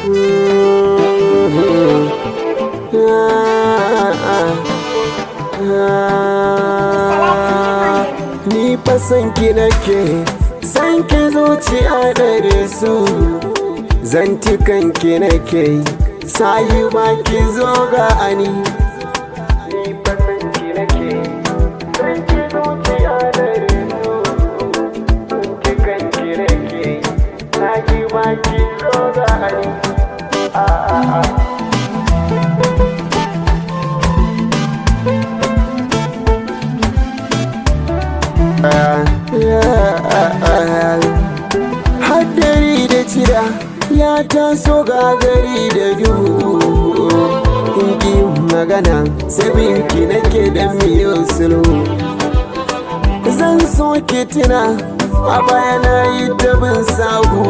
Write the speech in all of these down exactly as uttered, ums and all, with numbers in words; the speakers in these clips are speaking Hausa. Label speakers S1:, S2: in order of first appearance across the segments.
S1: Ni fa sanki nake, sanki zuciya da su, zantukan ki nake, sayi ba ki zo ga ani. Ni fa sanki nake, sanki zuciya da su, zantukan ki nake, sayi ba ki zo ga ani. Ah ah ah. Haddari da cira ya taso gagari da duhu, kunki magana sabinki nake da miyo sulhu. Zan so ki tuna a baya na yi tabin sahu,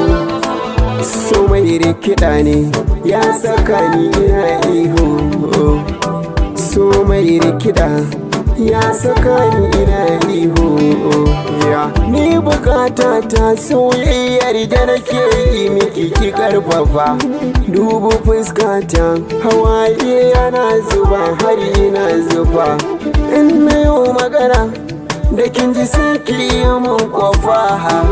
S1: so mai rikida ne ya saka ni ina ihu, so mai rikida ya saka ni ina ihu. Ni bukata ta soyayyar da nake yi miki ki karfafa, dubu fuskata hawaye yana zuba har ina zuba. In na yi magana da kin ji sai ki yi min kofa,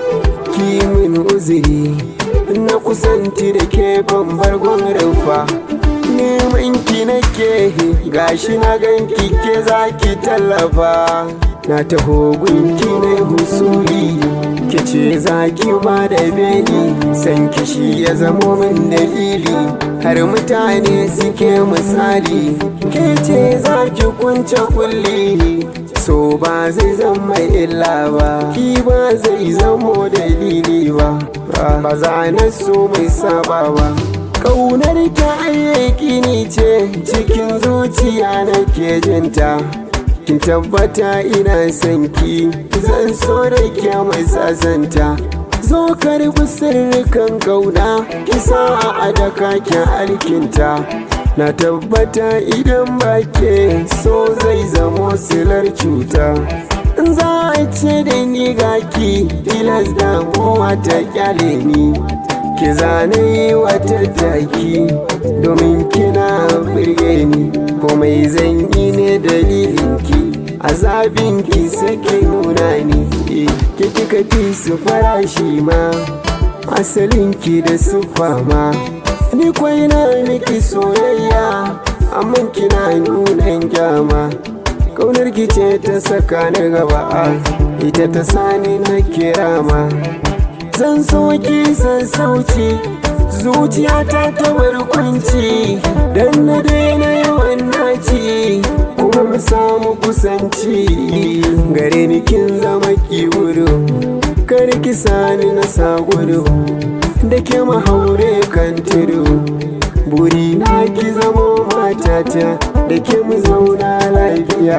S1: ki min uzuri na kusanci da ke ban bar rufa. Neman ki nake gashi na ganki ke zaki tallafa, na taho gunki na husuli ke ce zaki ba da beli, san kishi ya zamo min dalili har mutane suke misali. Ke ce zaki kunce kulli, so ba zai zama illa ba, ki ba zai zamo dalili ba, ba za na so mai saba ba. Ƙaunar ta ayyaki ni ce cikin zuciya nake jinta, kin tabbata ina son ki, zan so da ke mai sasanta. Zo karbi sirrikan ƙauna, kisa a daka ki alkinta. Na tabbata idan ba ke so zai zamo silar cuta. Za a ce da ni gaki tilas damuwa ta kyale ni, ki zane wata taki domin kina birge ni. Komai zan yi ne dalilinki, azabinki sake nuna ni. Ki kika fi su farashi ma, asalinki da su fama. Ni kwai na miki soyayya, amma kina nunan gyama. Ƙaunar ki ce ta saka ni gaba, ita ta sani na kirama. Zan so ki sassauci, zuciyata ta barkwanci, dan na daina yawan naci, kuma mu samu kusanci. Gare ni kin zama kiwuro, kar ki sani na sa gudu, da ke mahaure kan tudu. Buri na ki zamo matata, da ke mu zauna lafiya,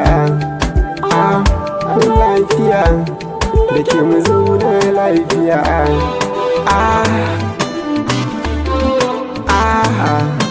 S1: a lafiya, da ke mu zauna lafiya. Ah, ah, ah.